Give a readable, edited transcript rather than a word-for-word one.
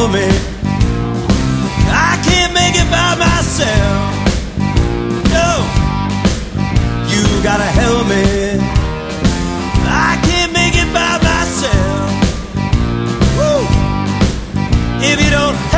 help me. I can't make it by myself. No, you gotta help me. I can't make it by myself. Woo. If you don't